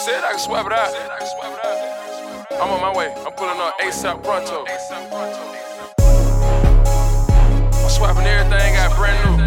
Said I can swap it out. I'm on my way. I'm pulling up ASAP pronto. I'm swapping everything, got brand new.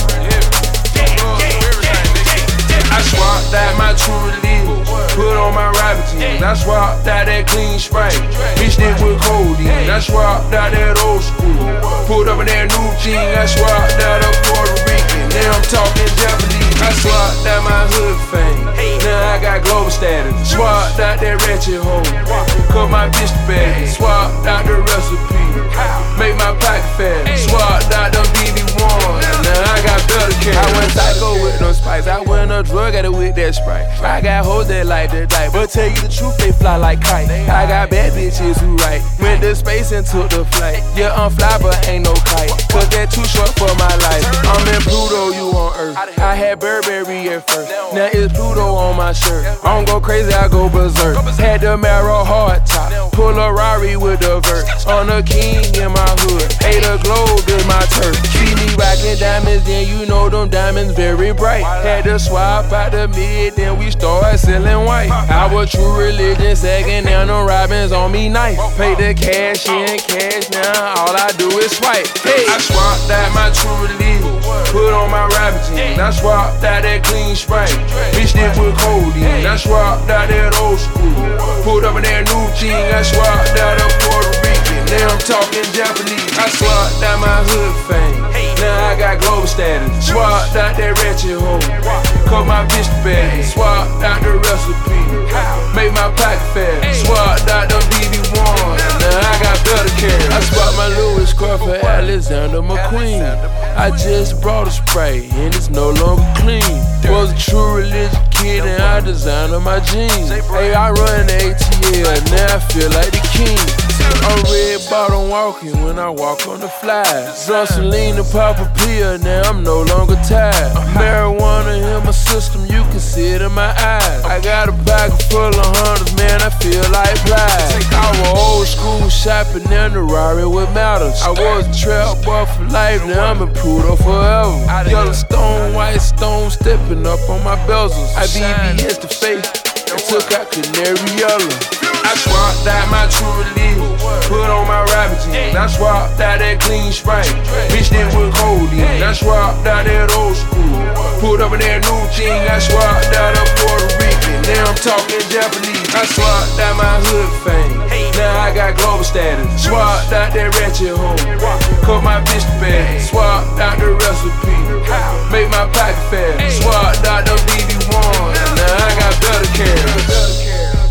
I swapped out my true religion, put on my rabbit jeans. I swapped out that clean Sprite, mixed it with codeine. I swapped out that old school, put up in that new jean. I swapped out a Puerto Rican, now I'm talking Japanese. I swapped out my hood fame, now I got global status. Swapped out that ratchet hoe, cut my bitch bag. Swapped out the recipe, make my pocket fat. Swapped out them BB1, now I got better cash. I went psycho with no spikes, I went a drug at it with that Sprite. I got hoes that like the dice, but tell you the truth, they fly like kite. I got bad bitches who write, went to space and took the flight. Yeah, I'm fly, but ain't no kite, cause that too short for my life. I'm in Pluto, you on Earth. I had Burberry at first, now it's Pluto on my shirt. I don't go crazy, I go berserk. Had the Marrow hard top, pull a Rari with the vert. On the king in my hood, hey, the globe is my turf. See me rockin' diamonds, then you know them diamonds very bright. Had to swap out the mid, then we started selling white. Our true religion second, now them robins on me nice. Pay the cash in cash, now all I do is swipe. Hey, I swapped out my true religion, put on my rabbit jeans. I swapped out that clean Sprite, mixed it with codeine. I swapped out that old school, put up in that new jean. I swapped out a Puerto Rican, now I'm talking Japanese. I swapped out my hood fame, now I got global status. Swapped out that ratchet hoe, cut my bitch bag. Swapped out the recipe, make my pocket fat. Swapped out the BB1, now I got better cash. I swapped my Louis scarf for Alexander McQueen. I just brought a spray and it's no longer clean. Was a true religious kid and I designed on my jeans. Hey, I run the ATL, now I feel like the king. I'm red bottom walking when I walk on the fly. Gasoline and pop a pill, now I'm no longer tired. Marijuana in my system, you can see it in my eyes. I got a pocket full of hundreds, man, I feel like Plies. I was old school shopping in the Rari with matters. I was a trap boy for life, now I'm in Pluto forever. Yellow stone, white stone, stepping up on my bezels. I BBS the face, I took out canary yellow. I swapped out my true religion, put on my rabbit jeans. I swapped out that clean Sprite, mixed it with codeine. I swapped out that old school, put up in that new jean. I swapped out a Puerto Rican, now I'm talking Japanese. I swapped out my hood fame, now I got global status. Swapped out that ratchet hoe, cut my bitch bag. Swapped out the recipe, make my pocket fat. Swapped out the BB1, now I got better cash.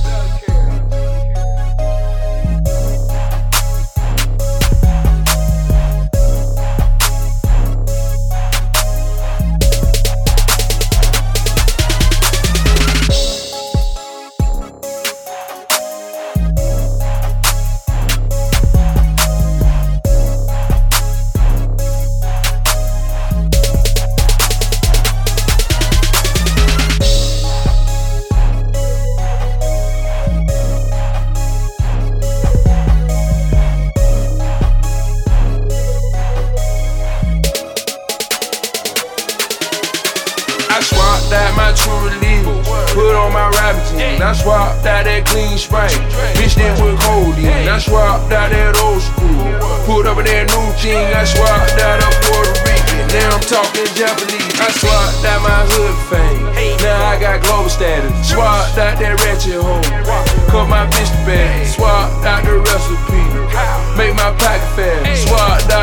I swapped out my true religion, put on my rabbit jeans. I swapped out that clean Sprite, mixed it with codeine. I swapped out that old school, put up in that new jean. I swapped out a Puerto Rican, now I'm talking Japanese. I swapped out my hood fame, now I got global status. Swapped out that ratchet hoe, cut my bitch bag. Swapped out the recipe, make my pocket fat. Swapped out